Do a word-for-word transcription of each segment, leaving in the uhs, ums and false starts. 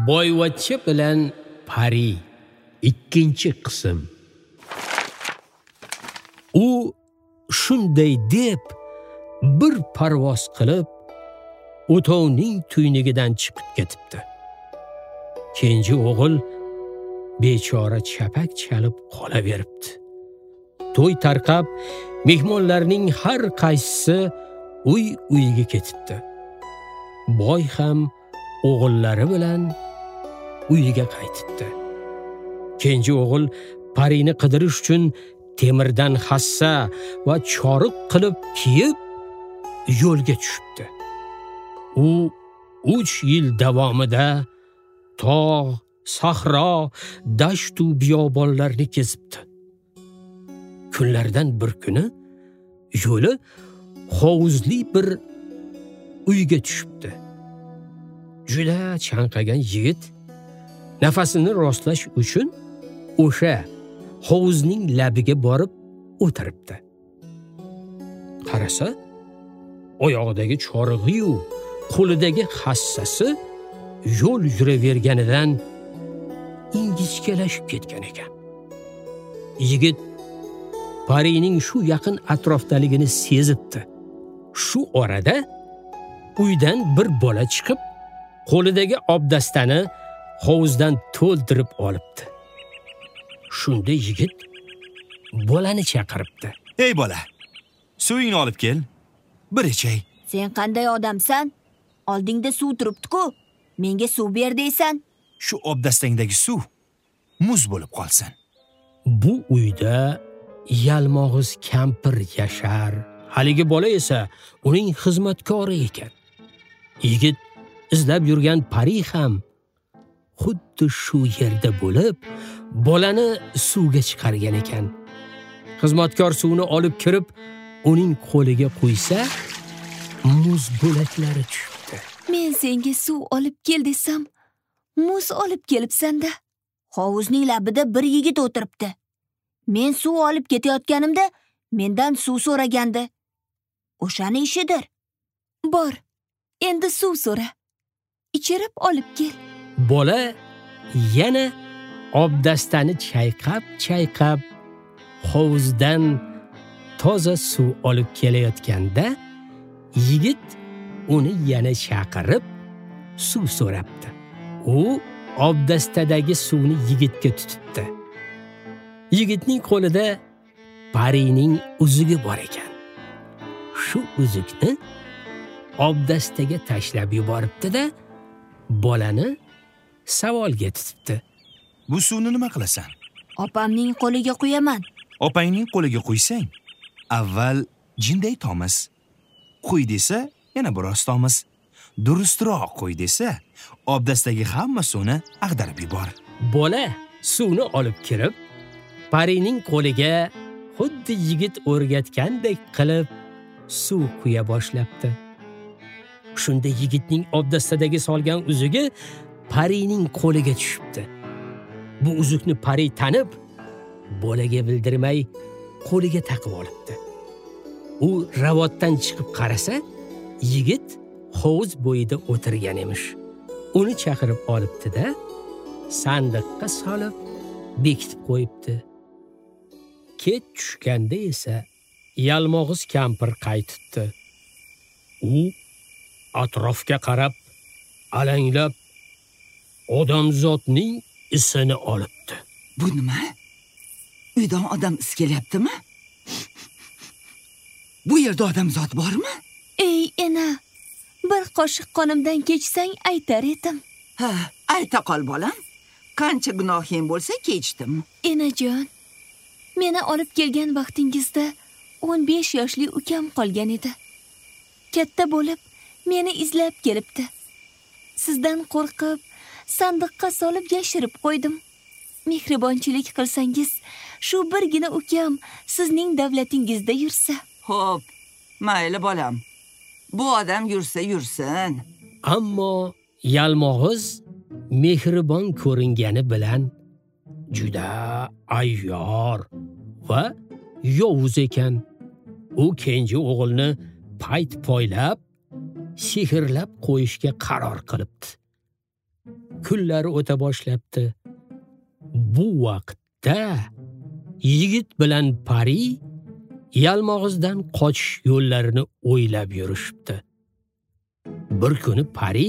Boyvachcha bilan pari ikkinchi qism. U shunday deb bir parvoz qilib o'tovning tuynugidan chiqib ketibdi. Kenji o'g'il bechora chapak chalib qolaveribdi. To'y tarqab, mehmonlarning har qaysisi uy-uyiga ketibdi. Boy ham o'g'illari bilan uyiga qaytibdi. Kenji o'g'il parini qidirish uchun temirdan hassa va choriq qilib kiyib yo'lga tushibdi. U uch yil davomida tog', sahro, dasht u biyobonlarni kezibdi. Kunlardan bir kuni yo'li hovuzli bir uyga tushibdi. Juda chanqagan yigit nafasini rostlash uchun o'sha hovuzning labiga borib o'tiribdi. Qarasa, oyog'idagi chorig'i-yu qo'lidagi hassasi yo'l yuraverganidan ingichkalashib ketgan ekan. Yigit parining shu yaqin atrofdaligini sezibdi. Shu orada uydan bir bola chiqib, qo'lidagi obdastani hovuzdan to'ldirib olibdi. Shunda yigit bolani chaqiribdi. "Ey bola, suvingni olib kel. Bir ichay." "Sen qanday odamsan? Oldingda suv turibdi-ku. Menga suv ber deysan?" "Shu obdastangdagi suv muz bo'lib qolsin." Bu uyda yalmog'iz kampir yashar. Haligi bola esa uning xizmatkori ekan. Yigit izlab yurgan pari ham xuddi shu yerda bo'lib, bolani suvga chiqargan ekan. Xizmatkor suvni olib kirib, uning qo'liga qo'ysa, muz bo'laklari tushibdi. "Men senga suv olib kel desam, muz olib kelibsan-da. Hovuzning labida bir yigit o'tiribdi. Men suv olib ketayotganimda mendan suv so'ragandi. O'shani ishidir. Bor, endi suv so'ra. Ichirib olib kel." Bola yana obdastani chayqab-chayqab hovuzdan toza suv olib kelayotganda, yigit uni yana chaqirib suv so'rabdi. U obdastadagi suvni yigitga tutibdi. Yigitning qo'lida parining uzugi bor ekan. Shu uzukni obdastaga tashlab yuboribdi-da, bolani savolga tutibdi. "Bu suvni nima qilasan?" "Opamning qo'liga quyaman." "Opangning qo'liga qo'ysang, avval jinday tomiz. Qo'y desa, yana biroz tomiz. Durustroq qo'y desa, obdastagi hamma suvni ag'darib yubor." Bola suvni olib kirib, parining qo'liga xuddi yigit o'rgatgandek qilib suv quya boshlabdi. Shunda yigitning obdastadagi solgan uzugi parining qo'liga tushibdi. Bu uzukni pari tanib, bolaga bildirmay qo'liga taqib olibdi. U ravoddan chiqib qarasa, yigit hovuz bo'yida o'tirgan emish. Uni chaqirib olibdi-da, sandiqqa solib bekitib qo'yibdi. Kech tushganda esa yalmog'iz kampir qaytibdi. U atrofga qarab, alanglab, odamzotning isini olibdi. "Bu nima? Uydan odam is kelyaptimi? Bu yerda odamzot bormi?" "Ey ena, bir qoshiq qonimdan kechsang aytar edim." "Ha, ayta qol bolam. Qancha gunohing bo'lsa kechdim." "Enajon, meni olib kelgan vaqtingizda o'n besh yoshli ukam qolgan edi. Katta bo'lib, meni izlab kelibdi. Sizdan qo'rqib, sandiqqa solib yashirib qo'ydim. Mehribonchilik qilsangiz, shu birgina ukam sizning davlatingizda yursa." "Xo'p, mayli bolam. Bu odam yursa yursin." Ammo yalmog'iz mehribon ko'ringani bilan juda ayyor va yovuz ekan. U kenji o'g'ilni payt poylab, sehrlab qo'yishga qaror qilibdi. kunlar o'ta boshlabdi. Bu vaqtda yigit bilan pari yalmog'izdan qochish yo'llarini o'ylab yurishibdi. Bir kuni pari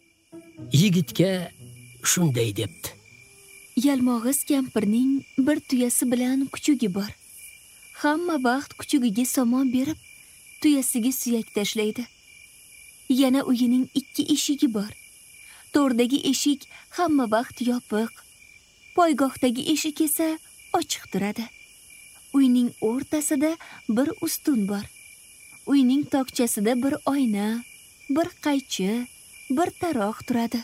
yigitga shunday debdi: Yalmog'iz kampirning bir tuyasi bilan kuchugi bor. Hamma vaqt kuchugiga somon berib, tuyasiga suyak tashlaydi. Yana uyining ikki eshigi bor. To'rdagi eshik hamma vaqt yopiq. Poygohdagi eshik esa ochiq turadi. Uyning o'rtasida bir ustun bor. Uyning tokchasida bir oyna, bir qaychi, bir taroq turadi.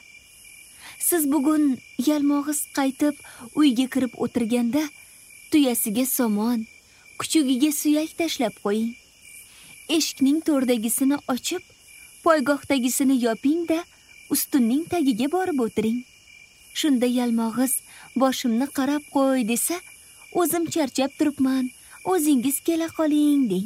Siz bugun yalmog'iz qaytib uyga kirib o'tirganda tuyasiga somon, kuchugiga suyak tashlab qo'ying. Eshikning to'rdagisini ochib, poygohdagisini yoping-da, ustunning tagiga borib o'tiring. Shunda yalmog'iz boshimni qarab qo'y desa, o'zim charchab turibman, o'zingiz kela qoling deng.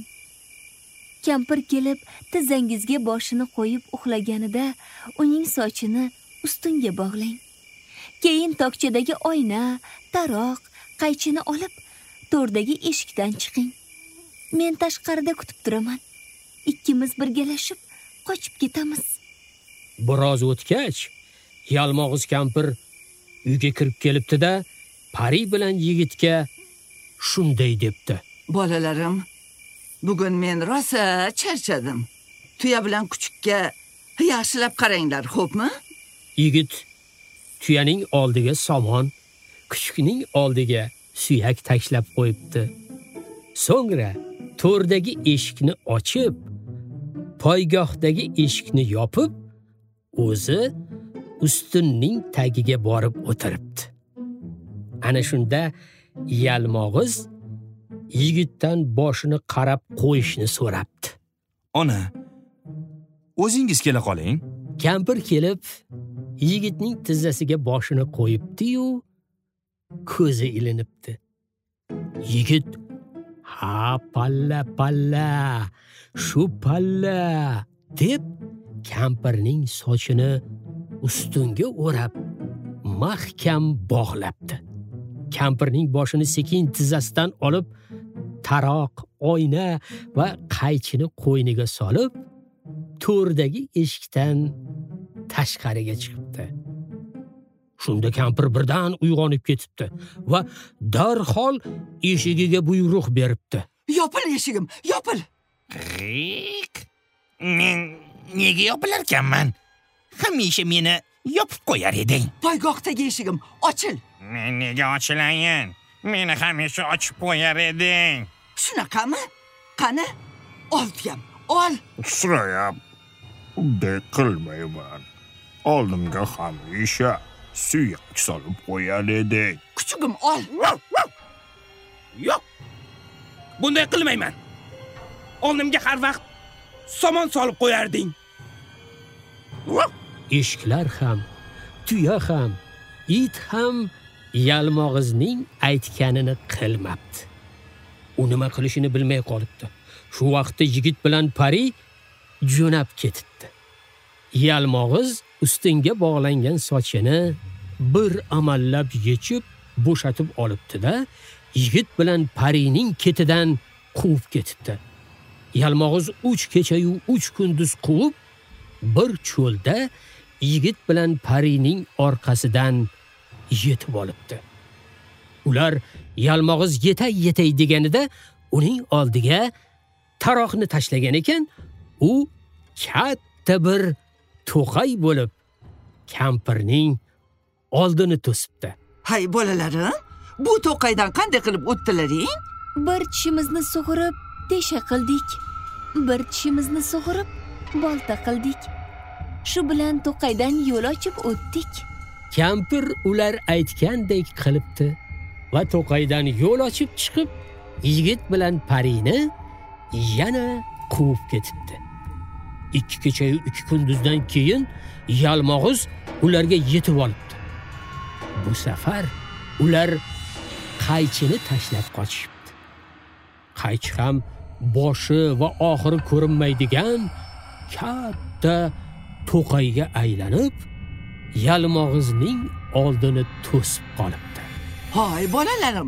Kampir kelib tizzangizga boshini qo'yib uxlaganida uning sochini ustunga bog'lang. Keyin tokchadagi oyna, taroq, qaychini olib to'rdagi eshikdan chiqing. Men tashqarida kutib turaman. Ikkimiz birgalashib qochib ketamiz. Biroz o'tgach, yalmog'iz kampir uyga kirib kelibdi-da, pari bilan yigitga shunday debdi: Bolalarim, bugun men rosa charchadim. Tuya bilan kuchukka yaxshilab qaranglar, xo'pmi? Yigit tuyaning oldiga somon, kuchukning oldiga suyak tashlab qo'yibdi. So'ngra to'rdagi eshikni ochib, poygohdagi eshikni yopib, o'zi ustunning tagiga borib o'tiribdi. Ana shunda yalmog'iz yigitdan boshini qarab qo'yishni so'rabdi. Ona, o'zingiz kela qoling. Kampir kelib yigitning tizzasiga boshini qo'yibdi-yu, ko'zi ilinibdi. Yigit: "Ha, palla palla, shu palla" deb kampirning sochini ustunga o'rab mahkam bog'labdi. Kampirning boshini sekin tizzasidan olib, taroq, oyna va qaychini qo'yniga solib, to'rdagi eshikdan tashqariga chiqibdi. Shunda kampir birdan uyg'onib ketibdi va darhol eshigiga buyruq beribdi: Yopil eshigim, yopil. Qiq. Men nega yopilar ekanman? Hamisha meni yopib qo'yar eding. Poygohdagi eshigim, ochil. Men nega ochilayin? Meni hamisha ochib qo'yar eding. Shunaqami? Qani? Ol tuyam, ol. Sirayam undek qilmayman. Oldimga hamisha suyak solib qo'yar eding. Kuchugim, ol. Yo'q. Bunday qilmayman. Oldimga har vaqt somon solib qo'yarding. Eshiklar ham, tuya ham, it ham yalmog'izning aytganini qilmabdi. U nima qilishini bilmay qolibdi. Shu vaqtda yigit bilan pari jo'nab ketibdi. Yalmog'iz ustunga bog'langan sochini bir amallab yechib, bo'shatib olibdi-da, yigit bilan parining ketidan quvib ketibdi. Yalmog'iz uch kecha-yu uch kunduz quvib, bir cho'lda yigit bilan parining orqasidan yetib olibdi. Ular yalmog'iz yetay-yetay deganida uning oldiga taroqni tashlagan ekan, u katta bir to'qay bo'lib kampirning oldini to'sibdi. Hay bolalarim, bu to'qaydan qanday qilib o'tdilaring? Bir tishimizni sug'urib tesha qildik. Bir tishimizni sug'urib bolta qildik. Shu bilan to'qaydan yo'l ochib o'tdik. Kampir ular aytgandek qilibdi va to'qaydan yo'l ochib chiqib, yigit bilan parini yana quvib ketibdi. Ikki kecha-yu ikki kunduzdan keyin yalmog'iz ularga yetib olibdi. Bu safar ular qaychini tashlab qochishibdi. Qaychi ham boshi va oxiri ko'rinmaydigan katta to'qayga aylanib, yalmog'izning oldini to'sib qolibdi. Hoy bolalarim.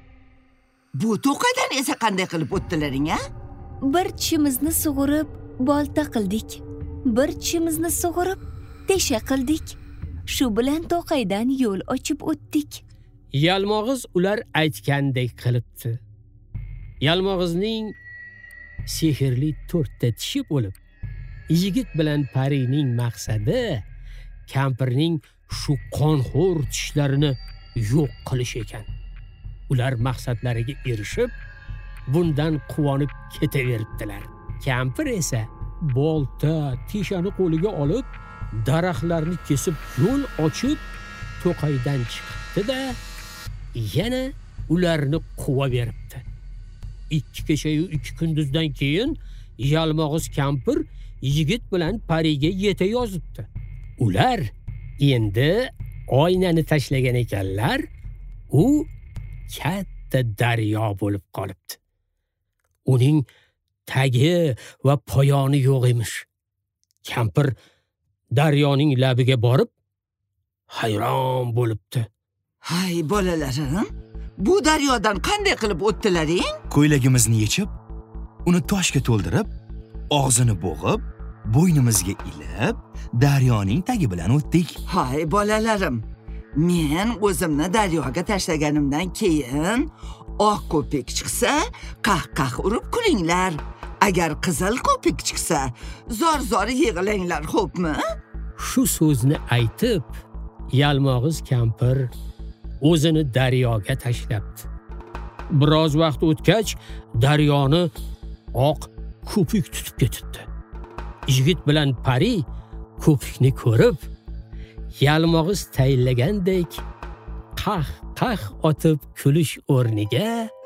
Bu to'qaydan esa qanday qilib o'tdilaring, a? Bir tishimizni sug'urib bolta qildik. Bir tishimizni sug'urib tesha qildik. Shu bilan to'qaydan yo'l ochib o'tdik. Yalmog'iz ular aytgandek qilibdi. Yalmog'izning sehrli to'rtta tishi bo'lib, yigit bilan parining maqsadi kampirning shu qonxo'r tishlarini yo'q qilish ekan. Ular maqsadlariga erishib, bundan quvonib ketaveribdilar. Kampir esa bolta, teshani qo'liga olib, daraxtlarni kesib yo'l ochib, to'qaydan chiqibdi-da, yana ularni quva beribdi. Ikki kecha-yu ikki kunduzdan keyin yalmog'iz kampir yigit bilan pariga yeta yozibdi. Ular endi oynani tashlagan ekanlar, u katta daryo bo'lib qolibdi. Uning tagi va poyoni yo'q emish. Kampir daryoning labiga borib hayron bo'libdi. Hay bolalarim, bu daryodan qanday qilib o'tdilaring? Ko'ylagimizni yechib, uni toshga to'ldirib, og'zini bo'g'ib, bo'ynimizga ilib, daryoning tagi bilan o'tdik. Hay bolalarim, men o'zimni daryoga tashlaganimdan keyin oq ko'pik chiqsa, qah-qah urib kulinglar. Agar qizil ko'pik chiqsa, zor-zor yig'langlar, xo'pmi? Shu so'zni aytib, yalmog'iz kampir o'zini daryoga tashlabdi. Biroz vaqt o'tgach, daryoni oq ko'pik tutib ketibdi. Yigit bilan pari ko'pikni ko'rib, yalmog'iz tayinlagandek qah-qah otib kulish o'rniga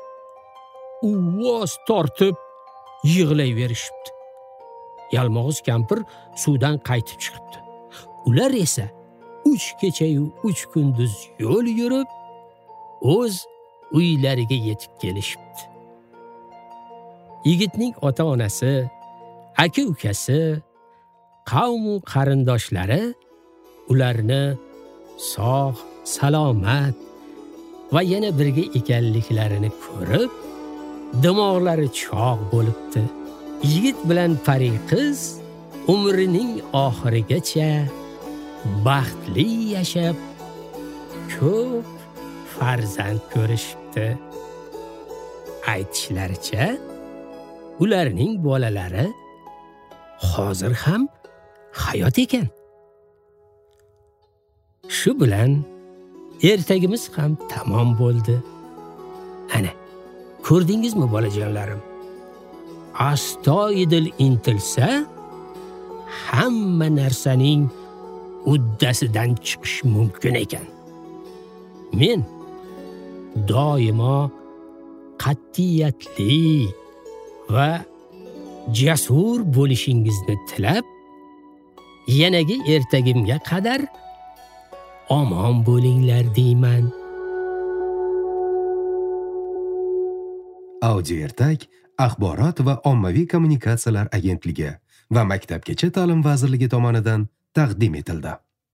uvoz tortib yig'layverishibdi. Yalmog'iz kampir suvdan qaytib chiqibdi. Ular esa uch kecha-yu uch kunduz yo'l yurib, o'z uylariga yetib kelishibdi. Yigitning ota-onasi, aka-ukasi, qavm va qarindoshlari ularni sog', salomat va yana birga ekanliklarini ko'rib, dimoqlari chog' bo'libdi. Yigit bilan pari qiz umrining oxirigacha baxtli yashab, ko'p farzand ko'rishibdi. Aytishlaricha, ularning bolalari hozir ham hayot ekan. Shu bilan ertagimiz ham tamom bo'ldi. Ana, ko'rdingizmi bolajonlarim? Astoydil intilsa, hamma narsaning uddasidan chiqish mumkin ekan. Men doimo qat'iyatli va jasur bo'lishingizni tilab, yanagi ertagimga qadar omon bo'linglar deyman. Audio ertak Axborot va ommaviy kommunikatsiyalar agentligi va Maktabgacha ta'lim vazirligi tomonidan taqdim etildi.